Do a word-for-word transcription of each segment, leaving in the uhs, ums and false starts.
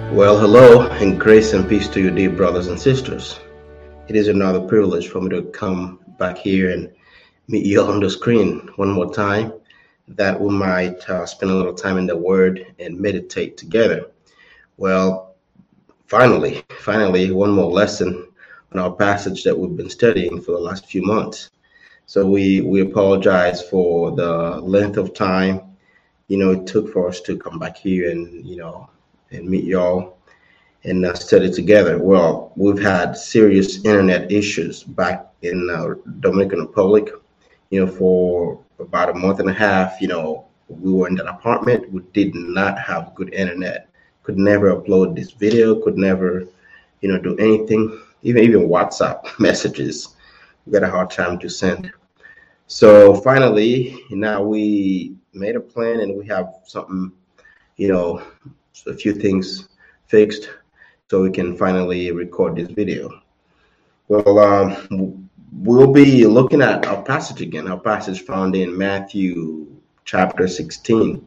Well, hello, and grace and peace to you, dear brothers and sisters. It is another privilege for me to come back here and meet you on the screen one more time, that we might uh, spend a little time in the Word and meditate together. Well, finally, finally, one more lesson on our passage that we've been studying for the last few months. So we, we apologize for the length of time, you know, it took for us to come back here and, you know, and meet y'all and uh, study together. Well, we've had serious internet issues back in uh, Dominican Republic, you know, for about a month and a half. You know, we were in that apartment. We did not have good internet. Could never upload this video. Could never, you know, do anything. Even even WhatsApp messages, we got a hard time to send. So finally, now we made a plan and we have something, you know, a few things fixed so we can finally record this video. Well, um, we'll be looking at our passage again, our passage found in Matthew chapter sixteen,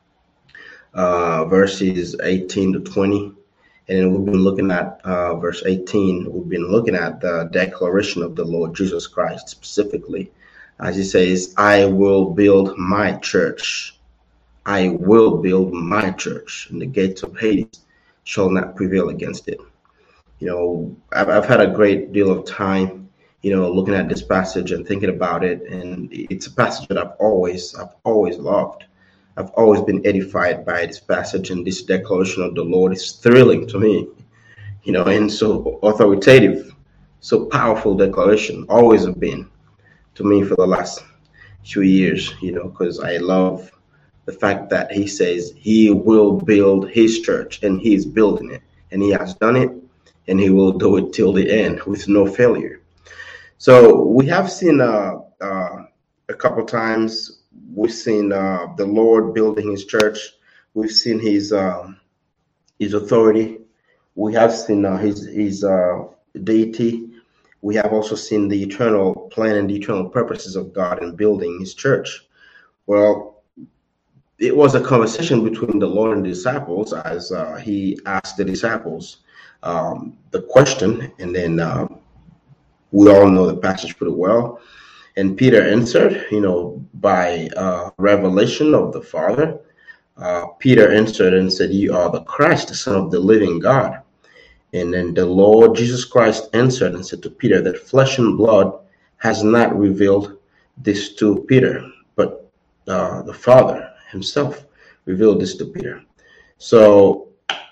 uh, verses eighteen to twenty. And then we've been looking at uh, verse eighteen. We've been looking at the declaration of the Lord Jesus Christ specifically, as he says, I will build my church. I will build my church, and the gates of Hades shall not prevail against it. You know, I've, I've had a great deal of time, you know, looking at this passage and thinking about it. And it's a passage that I've always, I've always loved. I've always been edified by this passage, and this declaration of the Lord is thrilling to me, you know, and so authoritative, so powerful declaration, always have been to me for the last few years, you know, because I love the fact that he says he will build his church, and he is building it, and he has done it, and he will do it till the end with no failure. So we have seen uh, uh, a couple times, we've seen uh, the Lord building his church. We've seen his um, his authority. We have seen uh, his his uh, deity. We have also seen the eternal plan and the eternal purposes of God in building his church. Well, it was a conversation between the Lord and the disciples as uh, he asked the disciples um, the question, and then uh, we all know the passage pretty well. And Peter answered, you know, by uh, revelation of the Father. Uh, Peter answered and said, you are the Christ, the Son of the living God. And then the Lord Jesus Christ answered and said to Peter that flesh and blood has not revealed this to Peter, but uh, the Father himself revealed this to Peter. So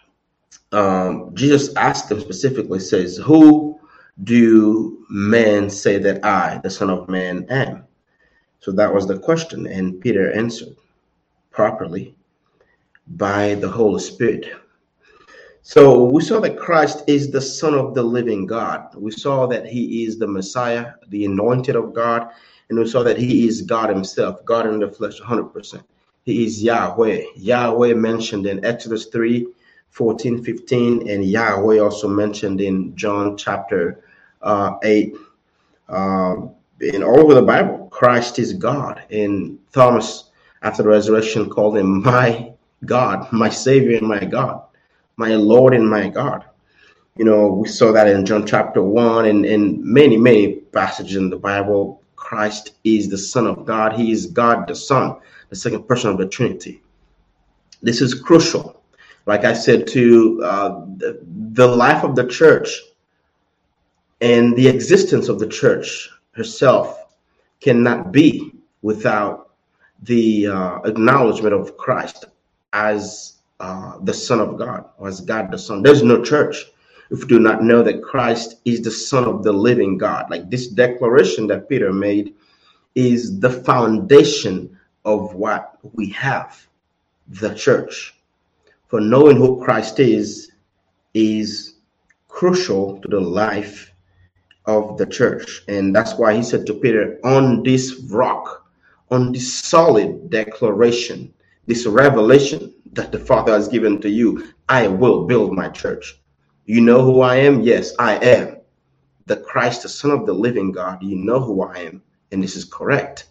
um, Jesus asked him specifically, says, who do men say that I, the Son of Man, am? So that was the question. And Peter answered properly by the Holy Spirit. So we saw that Christ is the Son of the living God. We saw that he is the Messiah, the anointed of God. And we saw that he is God himself, God in the flesh, one hundred percent. He is Yahweh. Yahweh mentioned in Exodus three, fourteen, fifteen, and Yahweh also mentioned in John chapter uh, eight. Um, and all over the Bible, Christ is God. And Thomas, after the resurrection, called him my God, my Savior and my God, my Lord and my God. You know, we saw that in John chapter one and in many, many passages in the Bible. Christ is the Son of God. He is God the Son, the second person of the Trinity. This is crucial. Like I said, to uh, the, the life of the church and the existence of the church herself cannot be without the uh, acknowledgement of Christ as uh, the Son of God, or as God the Son. There's no church if we do not know that Christ is the Son of the living God. Like this declaration that Peter made is the foundation of what we have, the church. For knowing who Christ is, is crucial to the life of the church. And that's why he said to Peter, on this rock, on this solid declaration, this revelation that the Father has given to you, I will build my church. You know who I am? Yes, I am the Christ, the Son of the living God. You know who I am, and this is correct.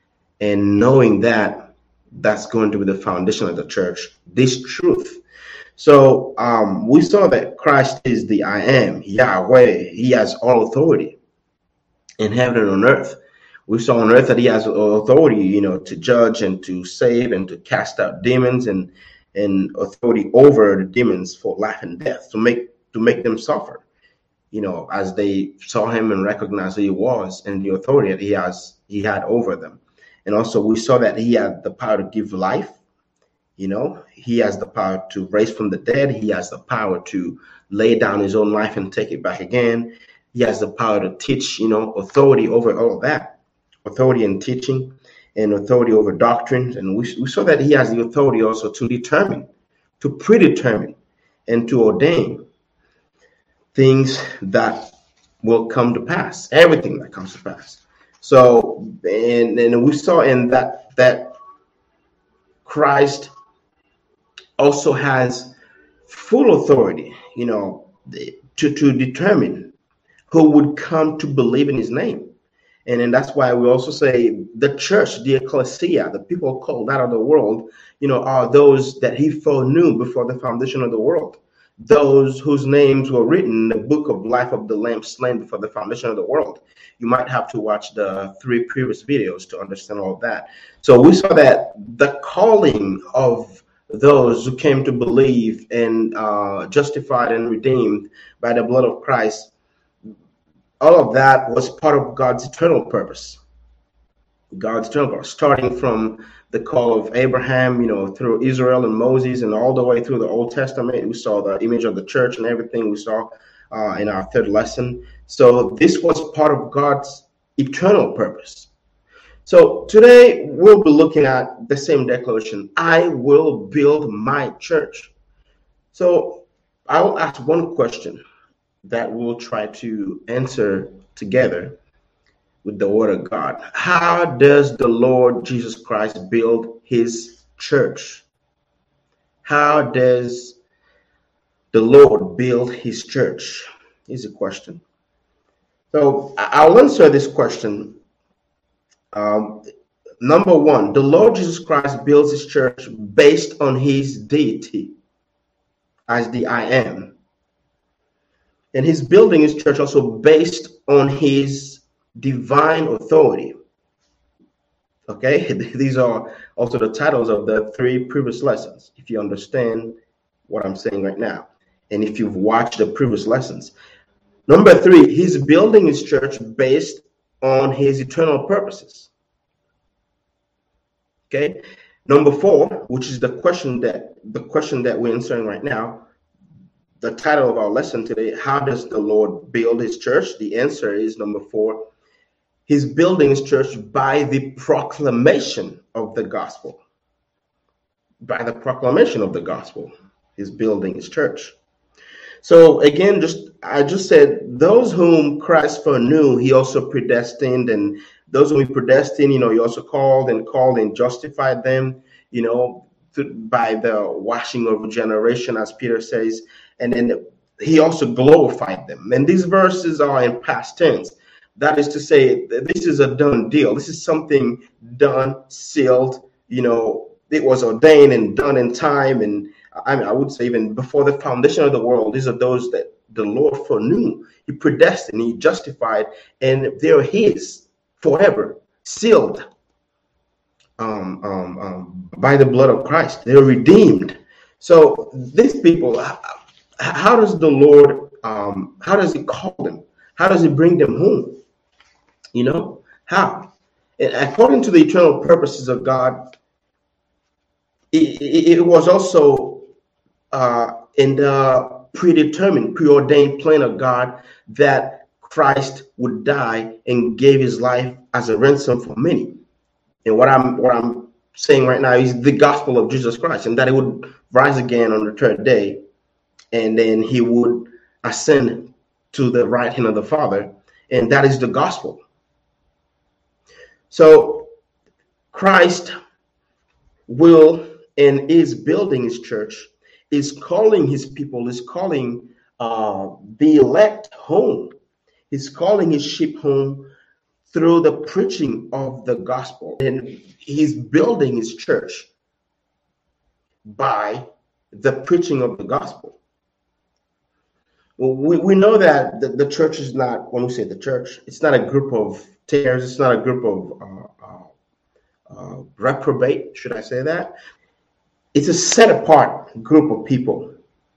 And knowing that, that's going to be the foundation of the church, this truth. So um, we saw that Christ is the I am, Yahweh. He has all authority in heaven and on earth. We saw on earth that he has authority, you know, to judge and to save and to cast out demons, and and authority over the demons for life and death, to make to make them suffer, you know, as they saw him and recognized who he was and the authority that he has he had over them. And also we saw that he had the power to give life. You know, he has the power to raise from the dead. He has the power to lay down his own life and take it back again. He has the power to teach, you know, authority over all of that, authority in teaching and authority over doctrines. And we, we saw that he has the authority also to determine, to predetermine, and to ordain things that will come to pass, everything that comes to pass. So, and, and we saw in that that Christ also has full authority, you know, to, to determine who would come to believe in his name. And then that's why we also say the church, the ecclesia, the people called out of the world, you know, are those that he foreknew before the foundation of the world. Those whose names were written in the book of life of the Lamb slain before the foundation of the world. You might have to watch the three previous videos to understand all of that. So we saw that the calling of those who came to believe and uh, justified and redeemed by the blood of Christ, all of that was part of God's eternal purpose. God's eternal purpose, starting from the call of Abraham, you know, through Israel and Moses, and all the way through the Old Testament. We saw the image of the church and everything we saw uh, in our third lesson. So this was part of God's eternal purpose. So today we'll be looking at the same declaration: I will build my church. So I will ask one question that we'll try to answer together with the word of God. How does the Lord Jesus Christ build his church? How does the Lord build his church? Is a question. So I'll answer this question. Um, number one, the Lord Jesus Christ builds his church based on his deity as the I am. And he's building his church also based on his divine authority. Okay, these are also the titles of the three previous lessons, if you understand what I'm saying right now, and if you've watched the previous lessons. Number three, he's building his church based on his eternal purposes. Okay, number four, which is the question that the question that we're answering right now, the title of our lesson today: how does the Lord build his church? The answer is number four. He's building his church by the proclamation of the gospel. By the proclamation of the gospel, he's building his church. So again, just I just said, those whom Christ foreknew, he also predestined, and those whom he predestined, you know, he also called and called and justified them, you know, by the washing of regeneration, as Peter says, and then he also glorified them. And these verses are in past tense. That is to say, this is a done deal. This is something done, sealed, you know, it was ordained and done in time. And I mean, I would say even before the foundation of the world, these are those that the Lord foreknew. He predestined, he justified, and they're his forever, sealed um, um, um, by the blood of Christ. They're redeemed. So these people, how, how does the Lord, um, how does he call them? How does he bring them home? You know, how? And according to the eternal purposes of God, it, it, it was also uh, in the predetermined, preordained plan of God that Christ would die and gave his life as a ransom for many. And what I'm what I'm saying right now is the gospel of Jesus Christ, and that he would rise again on the third day, and then he would ascend to the right hand of the Father, and that is the gospel. So Christ will and is building his church, is calling his people, is calling uh, the elect home. He's calling his sheep home through the preaching of the gospel. And he's building his church by the preaching of the gospel. Well, we, we know that the, the church is not, when we say the church, it's not a group of tares, it's not a group of uh, uh, uh, reprobate, should I say that? It's a set apart group of people,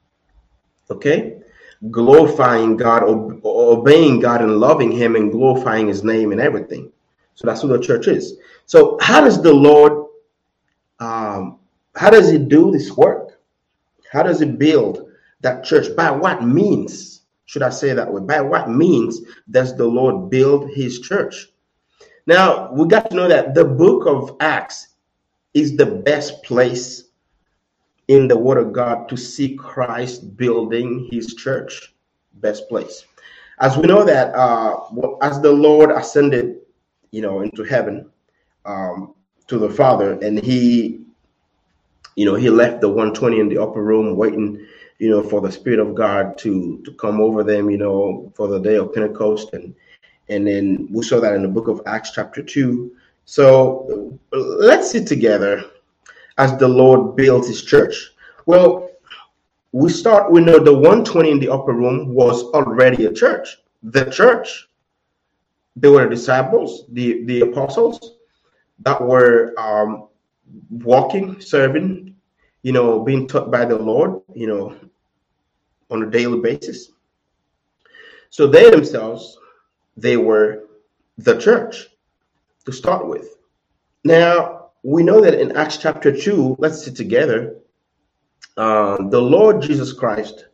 okay? Glorifying God, ob- obeying God and loving him and glorifying his name and everything. So that's what the church is. So how does the Lord, um, how does he do this work? How does he build that church? By what means, should I say that way? By what means does the Lord build his church? Now, we got to know that the book of Acts is the best place in the Word of God to see Christ building his church. Best place. As we know that uh, as the Lord ascended, you know, into heaven um, to the Father, and he, you know, he left the one twenty in the upper room waiting, you know, for the Spirit of God to to come over them, you know, for the day of Pentecost. And and then we saw that in the book of Acts chapter two. So let's see together as the Lord builds his church. Well, we start, we know the one twenty in the upper room was already a church. The church, they were the disciples, the, the apostles that were um, walking, serving, you know, being taught by the Lord, you know, on a daily basis. So they themselves, they were the church to start with. Now, we know that in Acts chapter two, let's see together, uh, the Lord Jesus Christ,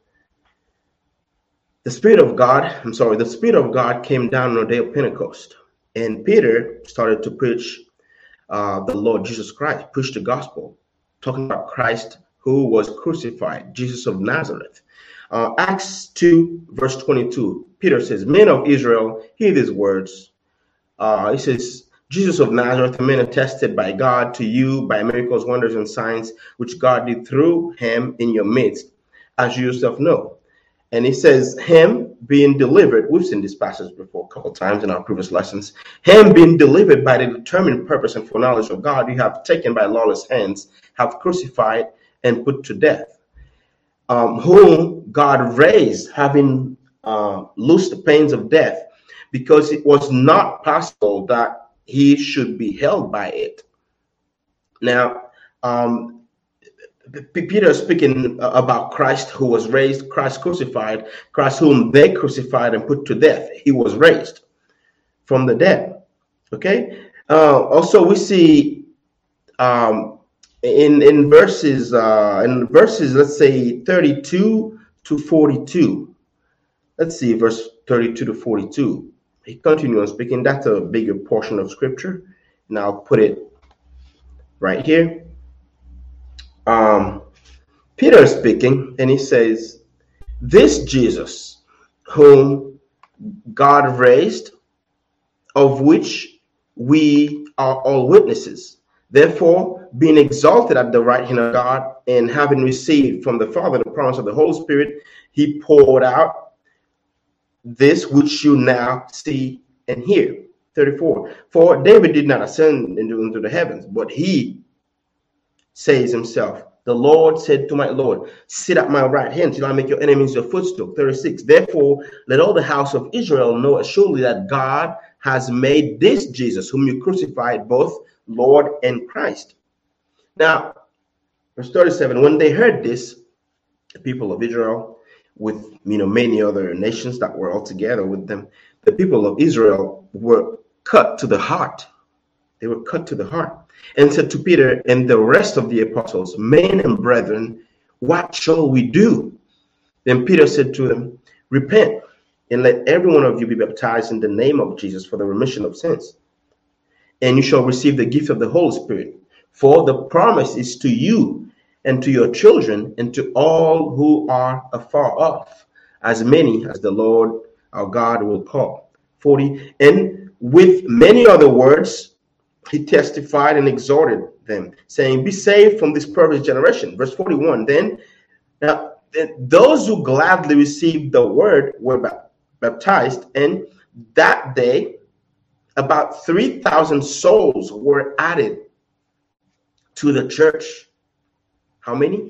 the Spirit of God, I'm sorry, the Spirit of God came down on the day of Pentecost. And Peter started to preach uh, the Lord Jesus Christ, preach the gospel, talking about Christ who was crucified, Jesus of Nazareth. Uh, Acts two, verse twenty-two, Peter says, "Men of Israel, hear these words." Uh, he says, "Jesus of Nazareth, a man attested by God to you by miracles, wonders, and signs, which God did through him in your midst, as you yourself know." And he says, him being delivered, we've seen this passage before a couple times in our previous lessons, him being delivered by the determined purpose and foreknowledge of God, you have taken by lawless hands, have crucified and put to death, um, whom God raised, having uh, loosed the pains of death, because it was not possible that he should be held by it. Now, um, Peter is speaking about Christ who was raised, Christ crucified, Christ whom they crucified and put to death. He was raised from the dead. Okay. Uh, also, we see um, in in verses uh, in verses, let's say thirty-two to forty-two. Let's see, verse thirty-two to forty-two. He continues speaking. That's a bigger portion of scripture, and I'll put it right here. Um, Peter is speaking, and he says, "This Jesus, whom God raised, of which we are all witnesses. Therefore, being exalted at the right hand of God, and having received from the Father the promise of the Holy Spirit, he poured out this which you now see and hear." thirty-four. "For David did not ascend into, into the heavens, but he says himself, the Lord said to my Lord, sit at my right hand till I make your enemies your footstool." thirty-six. "Therefore, let all the house of Israel know assuredly that God has made this Jesus, whom you crucified, both Lord and Christ." Now, verse thirty-seven, when they heard this, the people of Israel, with you know many other nations that were all together with them, the people of Israel were cut to the heart. They were cut to the heart, and said to Peter and the rest of the apostles, "Men and brethren, what shall we do?" Then Peter said to them, "Repent, and let every one of you be baptized in the name of Jesus for the remission of sins, and you shall receive the gift of the Holy Spirit. For the promise is to you and to your children and to all who are afar off, as many as the Lord our God will call." forty. And with many other words, he testified and exhorted them, saying, "Be saved from this perverse generation." Verse forty-one. Then, now, those who gladly received the word were baptized, and that day about three thousand souls were added to the church. How many?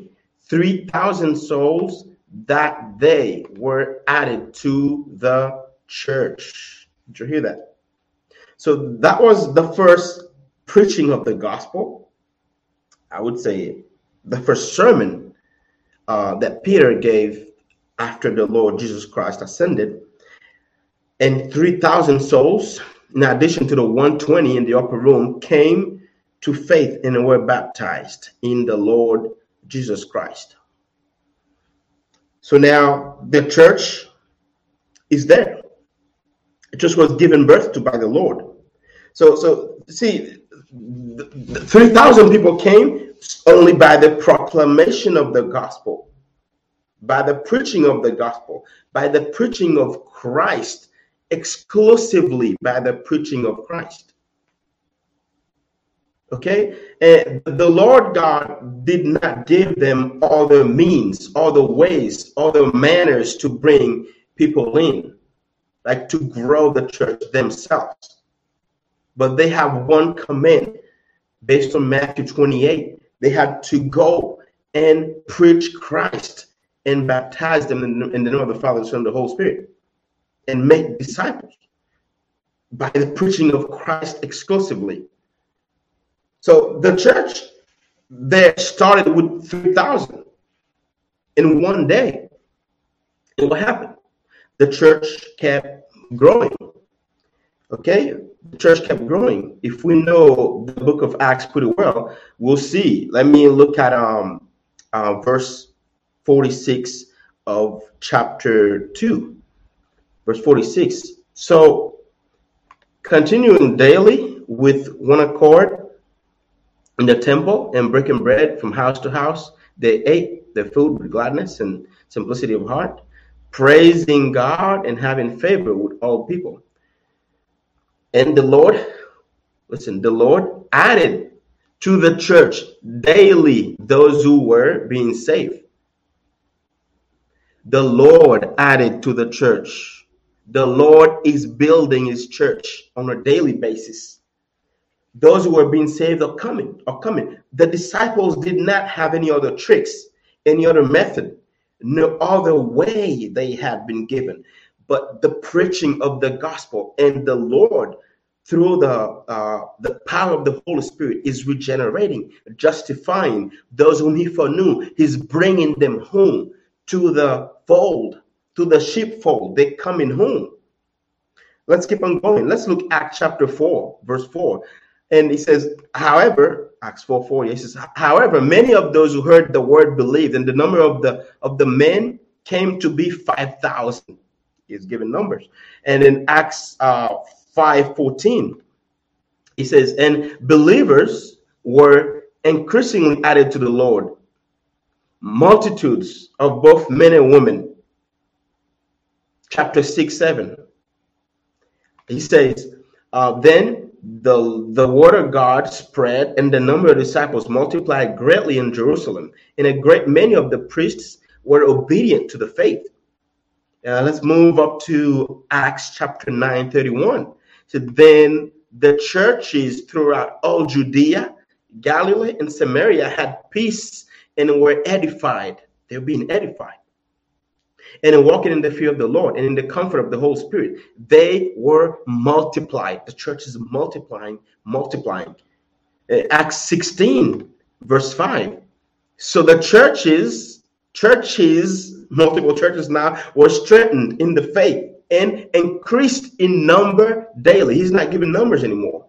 three thousand souls that day were added to the church. Did you hear that? So that was the first preaching of the gospel. I would say the first sermon uh, that Peter gave after the Lord Jesus Christ ascended. And three thousand souls, in addition to the one hundred twenty in the upper room, came to faith and were baptized in the Lord Jesus Christ. So now the church is there. The church was given birth to by the Lord. So, so see, the, the three thousand people came only by the proclamation of the gospel, by the preaching of the gospel, by the preaching of Christ, exclusively by the preaching of Christ. Okay, and the Lord God did not give them all the means, all the ways, all the manners to bring people in, like to grow the church themselves. But they have one command based on Matthew twenty-eight. They had to go and preach Christ and baptize them in the, in the name of the Father, the Son, and the Holy Spirit, and make disciples by the preaching of Christ exclusively. So the church there started with three thousand in one day. And what happened? The church kept growing. Okay? The church kept growing. If we know the book of Acts pretty well, we'll see. Let me look at um uh, verse forty-six of chapter two. Verse forty-six. So, continuing daily with one accord in the temple and breaking bread from house to house, they ate their food with gladness and simplicity of heart, praising God and having favor with all people. And the Lord, listen, the Lord added to the church daily those who were being saved. The Lord added to the church. The Lord is building his church on a daily basis. Those who are being saved are coming, are coming. The disciples did not have any other tricks, any other method, no other way they had been given, but the preaching of the gospel. And the Lord, through the uh, the power of the Holy Spirit, is regenerating, justifying those whom he foreknew. He's bringing them home to the fold, to the sheepfold. They come in home. Let's keep on going. Let's look at chapter four, verse four. And he says, however, Acts four four, he says, however, many of those who heard the word believed, and the number of the of the men came to be five thousand. He's given numbers. And in Acts uh, five fourteen, he says, and believers were increasingly added to the Lord, multitudes of both men and women. Chapter six seven, he says, uh, then the the word of God spread, and the number of disciples multiplied greatly in Jerusalem, and a great many of the priests were obedient to the faith. Uh, let's move up to Acts chapter nine thirty-one. So then the churches throughout all Judea, Galilee, and Samaria had peace and were edified. They're being edified. And walking in the fear of the Lord and in the comfort of the Holy Spirit, they were multiplied. The church is multiplying, multiplying. Uh, Acts sixteen, verse five. So the churches, churches, multiple churches now were strengthened in the faith and increased in number daily. He's not giving numbers anymore.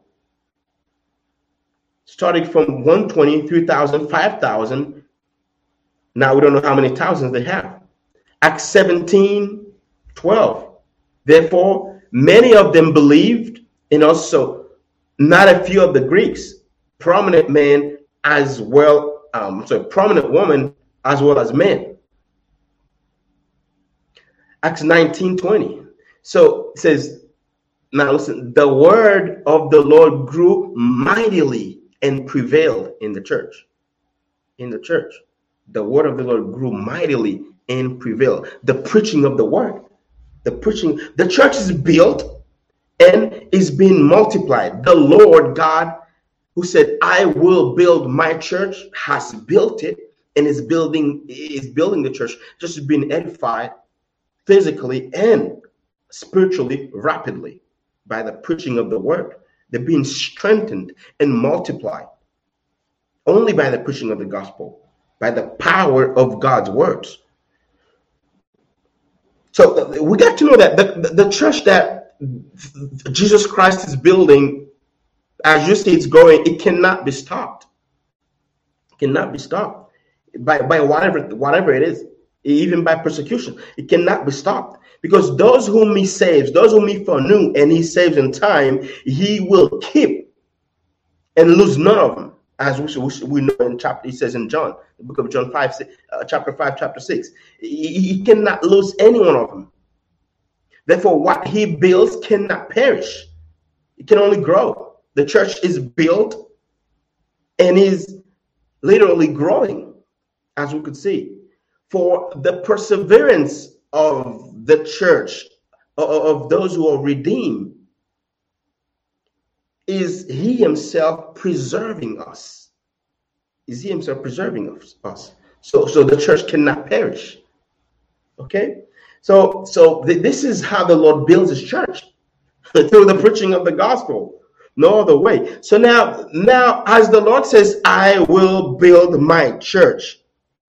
Starting from one hundred twenty, three thousand, five thousand. Now we don't know how many thousands they have. Acts seventeen twelve. Therefore, many of them believed, and also not a few of the Greeks, prominent men as well, um, so prominent women as well as men. Acts nineteen twenty. So it says, now listen, the word of the Lord grew mightily and prevailed in the church. In the church, the word of the Lord grew mightily and prevail. The preaching of the word, the preaching, the church is built and is being multiplied. The Lord God, who said, I will build my church, has built it. and is building is building the church, just being edified physically and spiritually rapidly by the preaching of the word. They're being strengthened and multiplied only by the preaching of the gospel, by the power of God's words. So we got to know that the, the, the church that Jesus Christ is building, as you see it's going, it cannot be stopped. It cannot be stopped by, by whatever, whatever it is, even by persecution. It cannot be stopped. Because those whom he saves, those whom he foreknew and he saves in time, he will keep and lose none of them. As we, we know in chapter, he says in John, the book of John five, uh, chapter five, chapter six, he, he cannot lose any one of them. Therefore, what he builds cannot perish. It can only grow. The church is built and is literally growing, as we could see. For the perseverance of the church, of those who are redeemed, is he himself preserving us. Is he himself preserving us? So, so the church cannot perish. Okay? So, so th- this is how the Lord builds his church, through the preaching of the gospel. No other way. So now, now, as the Lord says, I will build my church.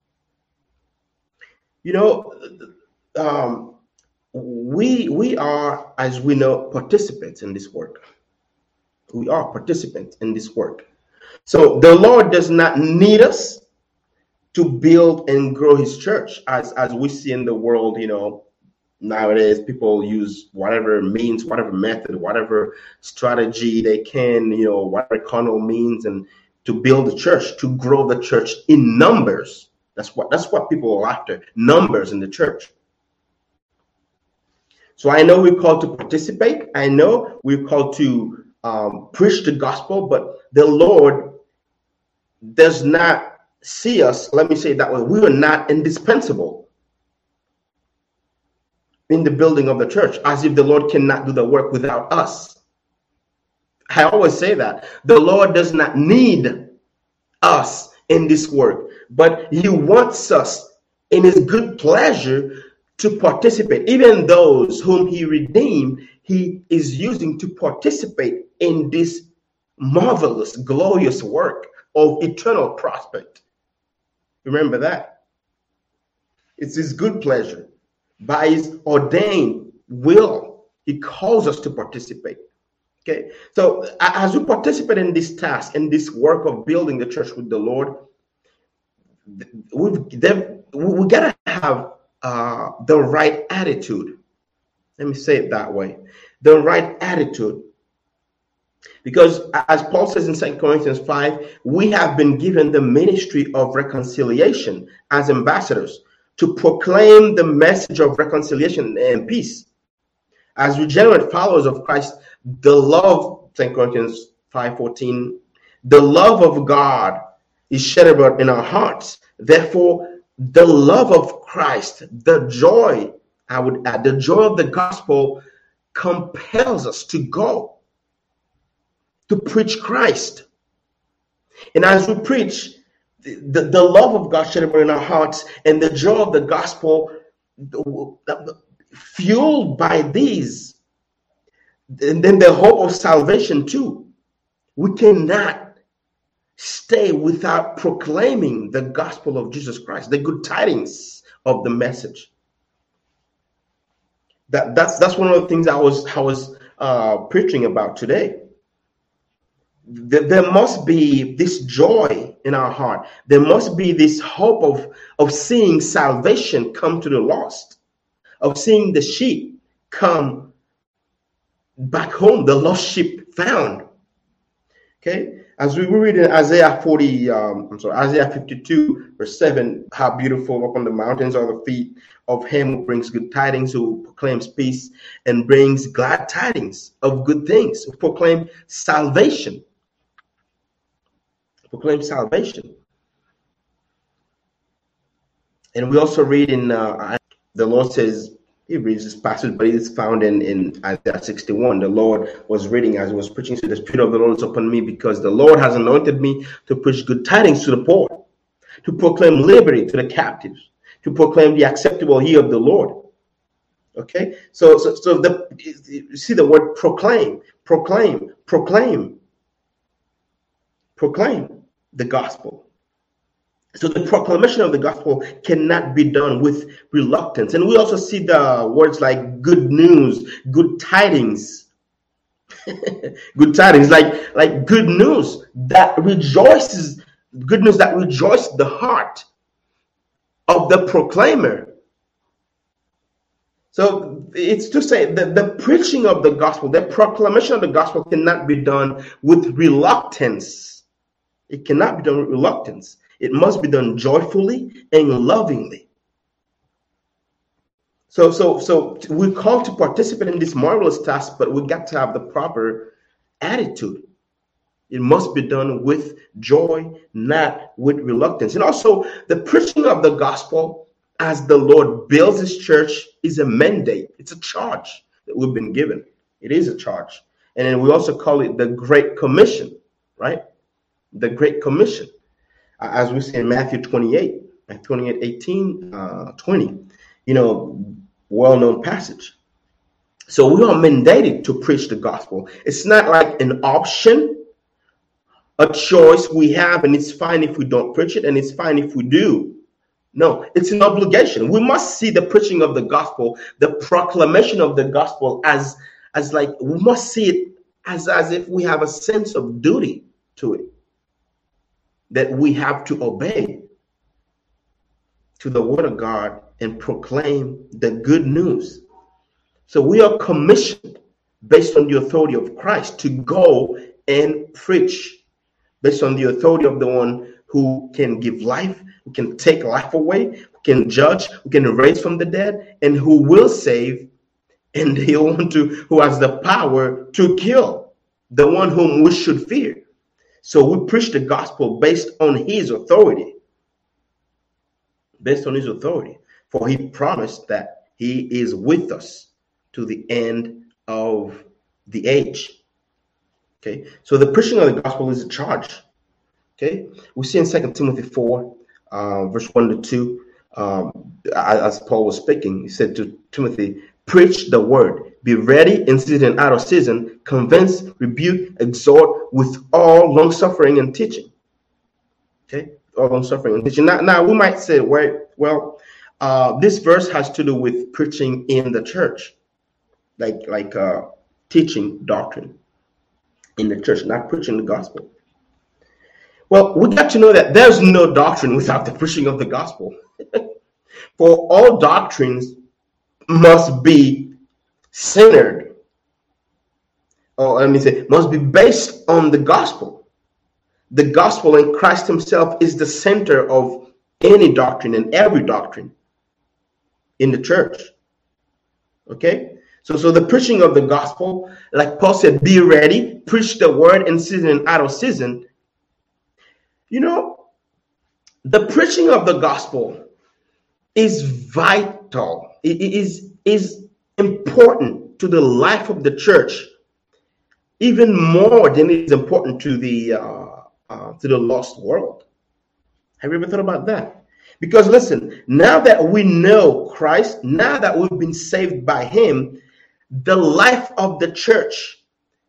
You know, um, we we are, as we know, participants in this work. We are participants in this work. So the Lord does not need us to build and grow his church, as, as we see in the world. You know, nowadays people use whatever means, whatever method, whatever strategy they can, you know, whatever carnal means, and to build the church, to grow the church in numbers. That's what that's what people are after, numbers in the church. So I know we're called to participate. I know we're called to um, preach the gospel, but the Lord does not see us, let me say it that way, we are not indispensable in the building of the church, as if the Lord cannot do the work without us. I always say that. The Lord does not need us in this work, but he wants us in his good pleasure to participate. Even those whom he redeemed, he is using to participate in this marvelous, glorious work of eternal prospect. Remember that. It's his good pleasure. By his ordained will, he calls us to participate. Okay, so as we participate in this task, in this work of building the church with the Lord, we've we gotta have uh, the right attitude. Let me say it that way: the right attitude, because as Paul says in Second Corinthians five, we have been given the ministry of reconciliation as ambassadors to proclaim the message of reconciliation and peace. As regenerate followers of Christ, the love, Second Corinthians five fourteen, the love of God is shed abroad in our hearts. Therefore, the love of Christ, the joy, I would add, the joy of the gospel compels us to go, to preach Christ. And as we preach, the, the, the love of God shed abroad in our hearts and the joy of the gospel, fueled by these, and then the hope of salvation too. We cannot stay without proclaiming the gospel of Jesus Christ, the good tidings of the message. That that's that's one of the things I was I was uh, preaching about today. There, there must be this joy in our heart. There must be this hope of of seeing salvation come to the lost, of seeing the sheep come back home, the lost sheep found. Okay, as we read in Isaiah forty, um, I'm sorry, Isaiah fifty-two, verse seven, how beautiful upon the mountains are the feet of him who brings good tidings, who proclaims peace and brings glad tidings of good things, who proclaim salvation. Proclaim salvation. And we also read in, uh, the Lord says, he reads this passage, but it is found in, in Isaiah sixty-one. The Lord was reading as he was preaching, so the Spirit of the Lord is upon me, because the Lord has anointed me to preach good tidings to the poor, to proclaim liberty to the captives, to proclaim the acceptable year of the Lord. Okay, so so so the you see the word proclaim, proclaim, proclaim, proclaim the gospel. So the proclamation of the gospel cannot be done with reluctance. And we also see the words like good news, good tidings. Good tidings, like, like good news that rejoices, good news that rejoices the heart of the proclaimer. So it's to say that the preaching of the gospel, the proclamation of the gospel cannot be done with reluctance. It cannot be done with reluctance. It must be done joyfully and lovingly. So, so, so we're called to participate in this marvelous task, but we got to have the proper attitude. It must be done with joy, not with reluctance. And also, the preaching of the gospel as the Lord builds his church is a mandate. It's a charge that we've been given. It is a charge. And then we also call it the Great Commission, right? The Great Commission. As we see in Matthew twenty-eight, twenty-eight, eighteen, uh, twenty, you know, well-known passage. So we are mandated to preach the gospel. It's not like an option, a choice we have, and it's fine if we don't preach it, and it's fine if we do. No, it's an obligation. We must see the preaching of the gospel, the proclamation of the gospel as, as like, we must see it as, as if we have a sense of duty to it, that we have to obey to the word of God and proclaim the good news. So we are commissioned based on the authority of Christ to go and preach, based on the authority of the one who can give life, who can take life away, who can judge, who can raise from the dead, and who will save, and the one to who has the power to kill, the one whom we should fear. So we preach the gospel based on his authority. Based on his authority. For he promised that he is with us to the end of the age. Okay. So the preaching of the gospel is a charge. Okay. We see in Second Timothy four, uh, verse one to two, um, as Paul was speaking, he said to Timothy, preach the word, be ready in season and out of season, convince, rebuke, exhort with all long suffering and teaching. Okay. All long suffering and teaching. Now, now we might say, well, well, uh, this verse has to do with preaching in the church, like like uh, teaching doctrine in the church, not preaching the gospel. Well, we got to know that there's no doctrine without the preaching of the gospel. For all doctrines must be centered, or let me say, must be based on the gospel. The gospel and Christ himself is the center of any doctrine and every doctrine in the church. Okay? So, so the preaching of the gospel, like Paul said, be ready, preach the word in season and out of season. You know, the preaching of the gospel is vital. It is, is important to the life of the church, even more than it is important to the uh, uh, to the lost world. Have you ever thought about that? Because listen, now that we know Christ, now that we've been saved by him, the life of the church,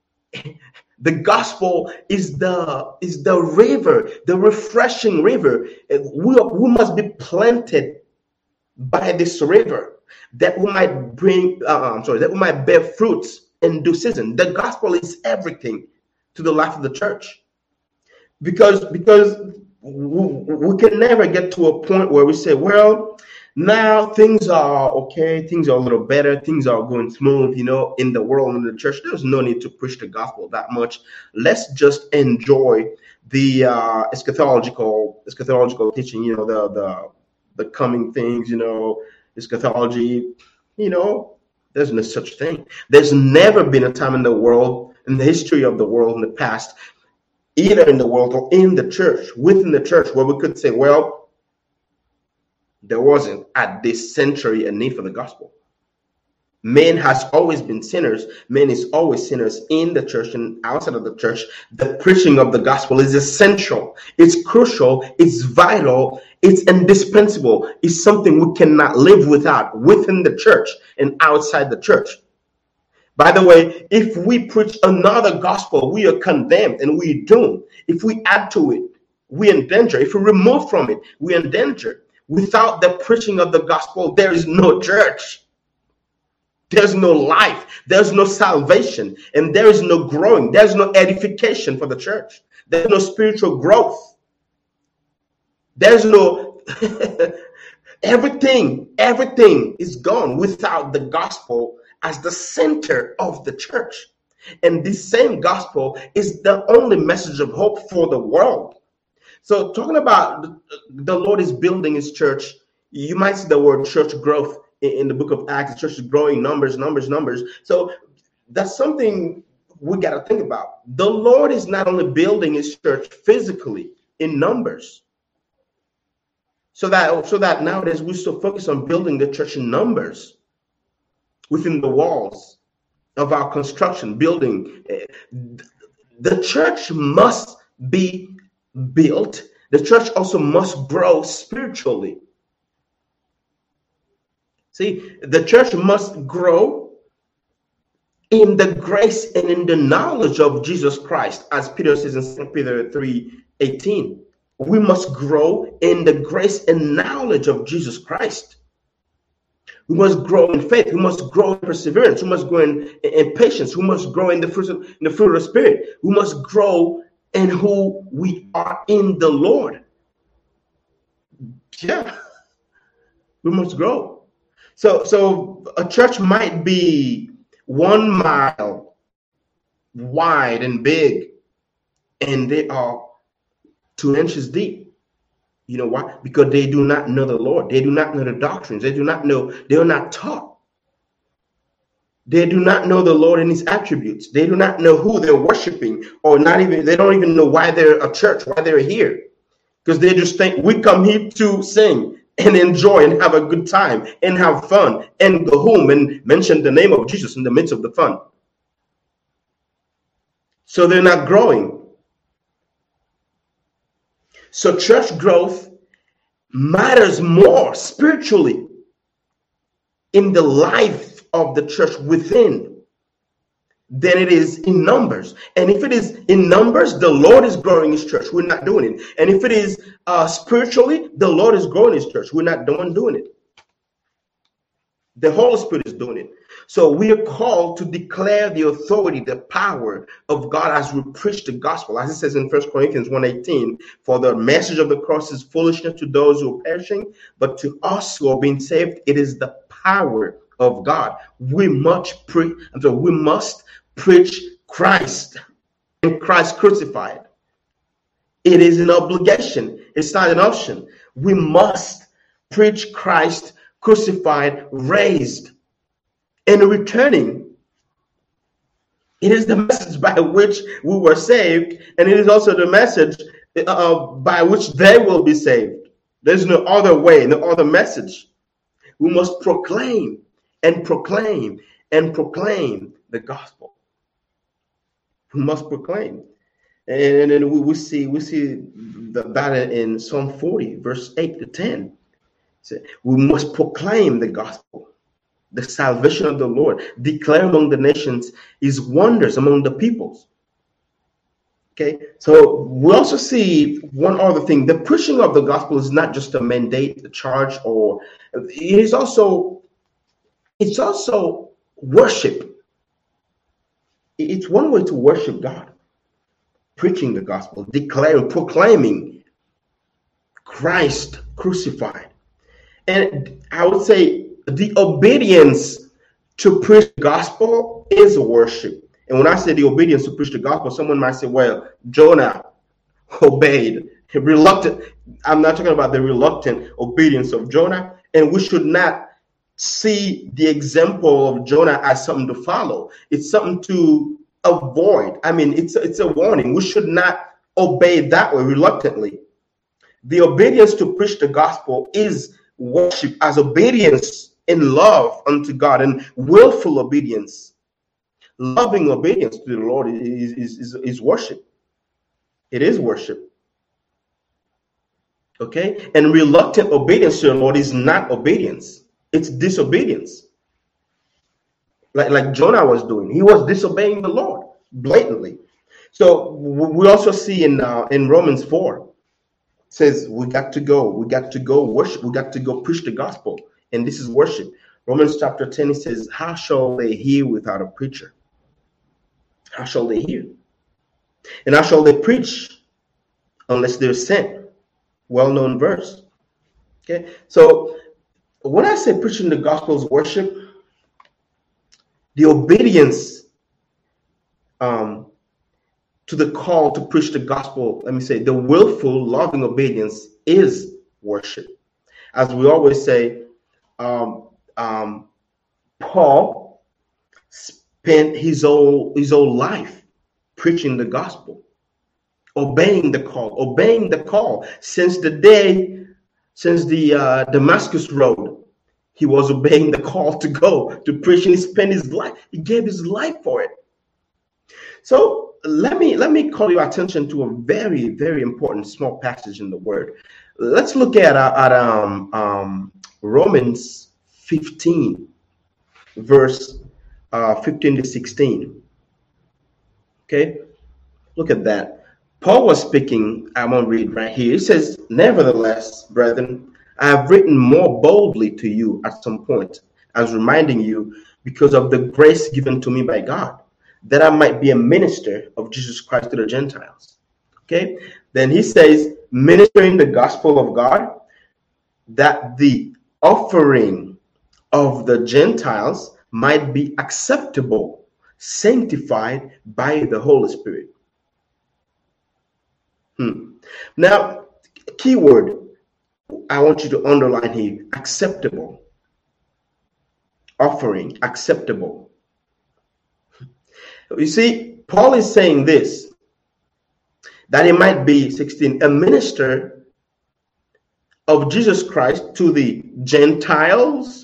the gospel is the is the river, the refreshing river. We, we must be planted by this river that we might bring, uh, I'm sorry, that we might bear fruits in due season. The gospel is everything to the life of the church, because because we, we can never get to a point where we say, well, now things are okay, things are a little better, things are going smooth, you know, in the world, in the church. There's no need to preach the gospel that much. Let's just enjoy the uh, eschatological eschatological teaching, you know, the the the coming things, you know, eschatology, you know. There's no such thing. There's never been a time in the world, in the history of the world, in the past, either in the world or in the church, within the church, where we could say, well, there wasn't at this century a need for the gospel. Man has always been sinners. Man is always sinners in the church and outside of the church. The preaching of the gospel is essential. It's crucial. It's vital. It's indispensable. It's something we cannot live without within the church and outside the church. By the way, if we preach another gospel, we are condemned and we are doomed. If we add to it, we are in danger. If we remove from it, we are in danger. Without the preaching of the gospel, there is no church. There's no life. There's no salvation. And there is no growing. There's no edification for the church. There's no spiritual growth. There's no... everything, everything is gone without the gospel as the center of the church. And this same gospel is the only message of hope for the world. So talking about the Lord is building his church, you might see the word church growth in the book of Acts. The church is growing, numbers, numbers, numbers. So that's something we got to think about. The Lord is not only building his church physically in numbers. So that, so that nowadays we still focus on building the church in numbers within the walls of our construction building. The church must be built. The church also must grow spiritually. See, the church must grow in the grace and in the knowledge of Jesus Christ, as Peter says in Second Peter three eighteen. We must grow in the grace and knowledge of Jesus Christ. We must grow in faith. We must grow in perseverance. We must grow in, in patience. We must grow in the fruit of, in the fruit of the Spirit. We must grow in who we are in the Lord. Yeah, we must grow. So, so a church might be one mile wide and big, and they are two inches deep. You know why? Because they do not know the Lord. They do not know the doctrines. They do not know. They are not taught. They do not know the Lord and his attributes. They do not know who they're worshiping, or not even, they don't even know why they're a church, why they're here. Because they just think we come here to sing and enjoy and have a good time and have fun and go home and mention the name of Jesus in the midst of the fun. So they're not growing. So church growth matters more spiritually in the life of the church within than it is in numbers. And if it is in numbers, the Lord is growing his church. We're not doing it. And if it is uh, spiritually, the Lord is growing his church. We're not doing, doing it. The Holy Spirit is doing it. So we are called to declare the authority, the power of God as we preach the gospel. As it says in First Corinthians one eighteen, for the message of the cross is foolishness to those who are perishing, but to us who are being saved, it is the power of God. We must preach, so we must preach Christ and Christ crucified. It is an obligation. It's not an option. We must preach Christ crucified, raised, and returning. It is the message by which we were saved, and it is also the message uh, by which they will be saved. There's no other way, no other message. We must proclaim and proclaim and proclaim the gospel. We must proclaim. And then we, we see we see that in Psalm forty, verse eight to ten. We must proclaim the gospel, the salvation of the Lord, declare among the nations his wonders among the peoples. Okay, so we also see one other thing. The preaching of the gospel is not just a mandate, a charge, or it is also, it's also worship. It's one way to worship God. Preaching the gospel, declaring, proclaiming Christ crucified. And I would say the obedience to preach the gospel is worship. And when I say the obedience to preach the gospel, someone might say, well, Jonah obeyed. Reluctant. I'm not talking about the reluctant obedience of Jonah. And we should not see the example of Jonah as something to follow. It's something to avoid. I mean, it's, it's a warning. We should not obey that way reluctantly. The obedience to preach the gospel is worship as obedience in love unto God and willful obedience. Loving obedience to the Lord is, is, is, is worship. It is worship. Okay? And reluctant obedience to the Lord is not obedience. It's disobedience. Like, like Jonah was doing. He was disobeying the Lord blatantly. So we also see in uh, in Romans four, it says we got to go. We got to go worship. We got to go preach the gospel. And this is worship. Romans chapter ten, it says, how shall they hear without a preacher? How shall they hear? And how shall they preach unless they're sent? Well-known verse. Okay, so when I say preaching the gospel is worship, the obedience um, to the call to preach the gospel, let me say, the willful, loving obedience is worship. As we always say, um, um, Paul spent his whole his whole life preaching the gospel, obeying the call, obeying the call since the day, since the uh, Damascus Road. He was obeying the call to go to preach, and he spent his life. He gave his life for it. So let me let me call your attention to a very very important small passage in the Word. Let's look at uh, at um, um, Romans fifteen, verse uh, fifteen to sixteen. Okay, look at that. Paul was speaking. I'm gonna read right here. It says, "Nevertheless, brethren, I have written more boldly to you at some point, as reminding you, because of the grace given to me by God, that I might be a minister of Jesus Christ to the Gentiles." Okay. Then he says, ministering the gospel of God, that the offering of the Gentiles might be acceptable, sanctified by the Holy Spirit. Hmm. Now, keyword I want you to underline here: acceptable. Offering, acceptable. You see, Paul is saying this, that he might be, sixteen, a minister of Jesus Christ to the Gentiles.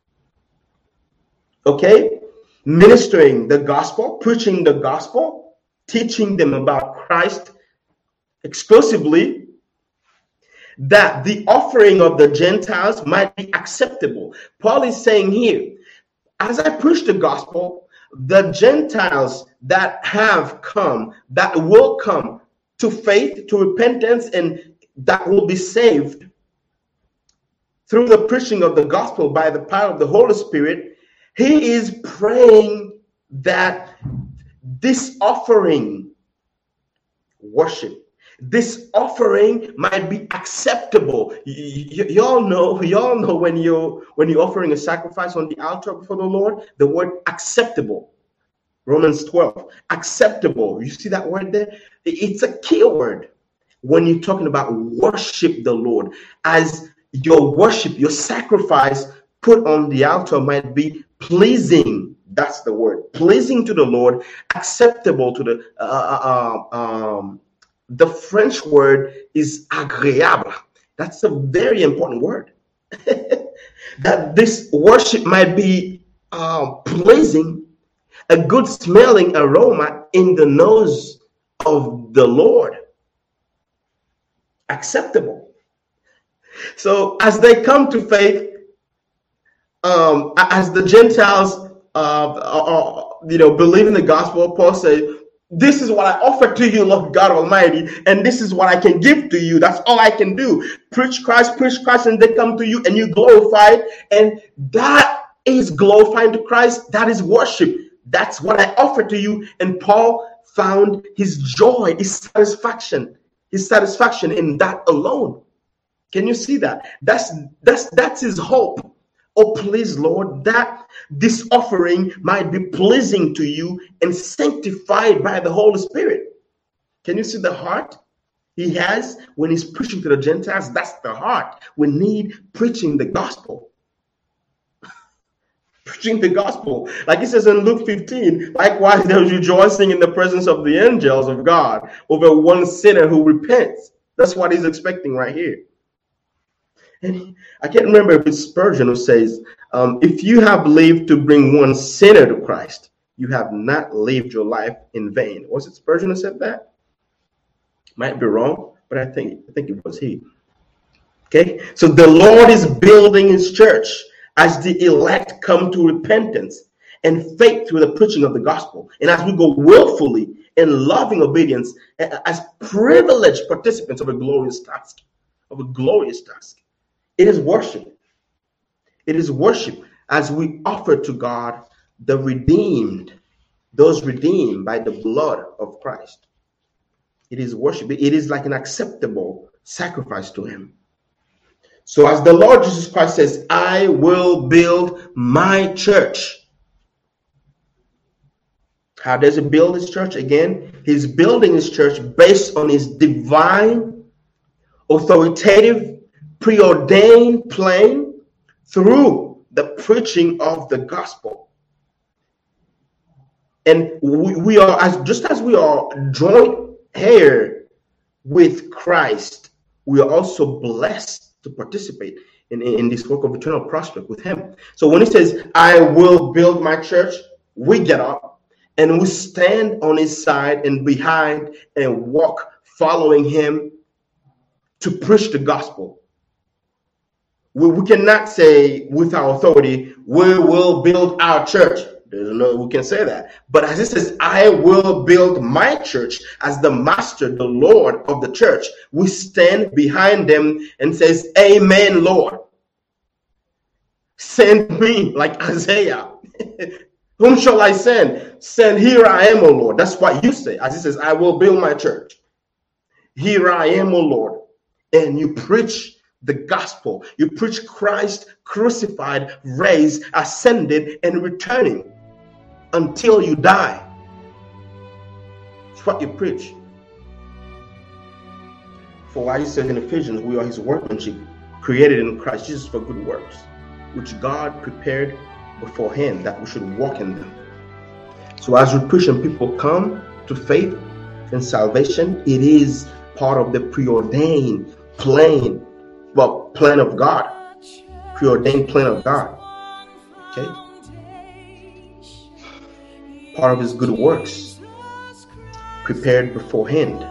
Okay? Ministering the gospel, preaching the gospel, teaching them about Christ exclusively, that the offering of the Gentiles might be acceptable. Paul is saying here, as I preach the gospel, the Gentiles that have come, that will come to faith, to repentance, and that will be saved through the preaching of the gospel by the power of the Holy Spirit, he is praying that this offering, worship, this offering might be acceptable. You, you all know, you all know when you when you're offering a sacrifice on the altar before the Lord, the word acceptable. Romans twelve, acceptable. You see that word there? It's a key word when you're talking about worship the Lord. As your worship, your sacrifice put on the altar might be pleasing. That's the word. Pleasing to the Lord, acceptable to the uh, uh, um. The French word is agréable. That's a very important word. That this worship might be uh, pleasing, a good smelling aroma in the nose of the Lord. Acceptable. So as they come to faith, um, as the Gentiles, uh, uh, you know, believe in the gospel, Paul said, this is what I offer to you, Lord God Almighty, and this is what I can give to you. That's all I can do. Preach Christ, preach Christ, and they come to you and you glorify it. And that is glorifying to Christ. That is worship. That's what I offer to you. And Paul found his joy, his satisfaction, his satisfaction in that alone. Can you see that? That's that's that's his hope. Oh, please, Lord, that this offering might be pleasing to you and sanctified by the Holy Spirit. Can you see the heart he has when he's preaching to the Gentiles? That's the heart. We need preaching the gospel. Preaching the gospel. Like it says in Luke fifteen, likewise, there's rejoicing in the presence of the angels of God over one sinner who repents. That's what he's expecting right here. And he, I can't remember if it's Spurgeon who says, um, if you have lived to bring one sinner to Christ, you have not lived your life in vain. Was it Spurgeon who said that? Might be wrong, but I think I think it was he. Okay, so the Lord is building his church as the elect come to repentance and faith through the preaching of the gospel. And as we go willfully in loving obedience, as privileged participants of a glorious task, of a glorious task. It is worship. It is worship as we offer to God the redeemed, those redeemed by the blood of Christ. It is worship. It is like an acceptable sacrifice to him. So as the Lord Jesus Christ says, I will build my church. How does he build his church? Again, he's building his church based on his divine, authoritative, preordained plan through the preaching of the gospel. And we, we are, as just as we are joint heir with Christ, we are also blessed to participate in, in this work of eternal prospect with him. So when he says, I will build my church, we get up and we stand on his side and behind and walk following him to preach the gospel. We, we cannot say with our authority, we will build our church. There's no, we can say that. But as it says, I will build my church as the master, the Lord of the church, we stand behind them and says, Amen, Lord. Send me, like Isaiah. Whom shall I send? Send, here I am, O Lord. That's what you say. As it says, I will build my church. Here I am, O Lord. And you preach the gospel. You preach Christ crucified, raised, ascended, and returning until you die. It's what you preach. For why he says in Ephesians, we are his workmanship, created in Christ Jesus for good works, which God prepared beforehand that we should walk in them. So as we preach and people come to faith and salvation, it is part of the preordained plan, well, plan of God, preordained plan of God. Okay, part of his good works, prepared beforehand.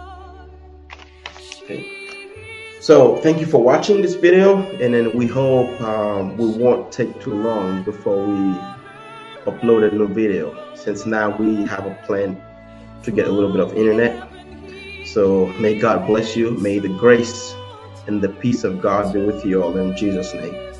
Okay, so thank you for watching this video, and then we hope um, we won't take too long before we upload a new video, since now we have a plan to get a little bit of internet. So may God bless you. May the grace and the peace of God be with you all in Jesus' name.